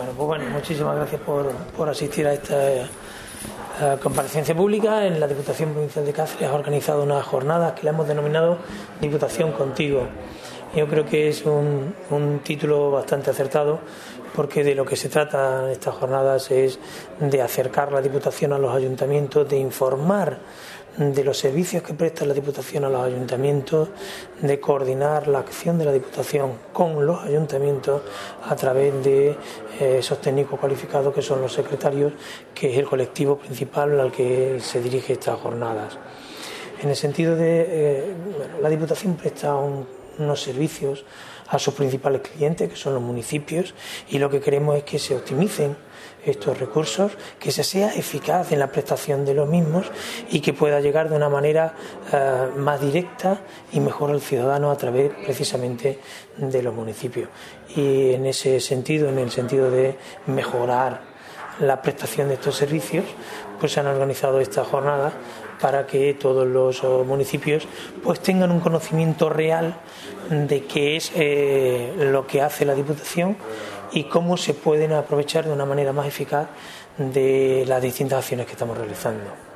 Bueno, muchísimas gracias por asistir a esta comparecencia pública. En la Diputación Provincial de Cáceres ha organizado unas jornadas que le hemos denominado Diputación Contigo. Yo creo que es un título bastante acertado, porque de lo que se trata en estas jornadas es de acercar la Diputación a los ayuntamientos, de informar de los servicios que presta la Diputación a los ayuntamientos, de coordinar la acción de la Diputación con los ayuntamientos a través de esos técnicos cualificados que son los secretarios, que es el colectivo principal al que se dirige estas jornadas. En el sentido de la Diputación presta unos servicios a sus principales clientes, que son los municipios, y lo que queremos es que se optimicen estos recursos, que se sea eficaz en la prestación de los mismos y que pueda llegar de una manera más directa y mejor al ciudadano a través precisamente de los municipios. Y en ese sentido, en el sentido de mejorar la prestación de estos servicios, pues se han organizado estas jornadas para que todos los municipios pues tengan un conocimiento real de qué es lo que hace la Diputación y cómo se pueden aprovechar de una manera más eficaz de las distintas acciones que estamos realizando.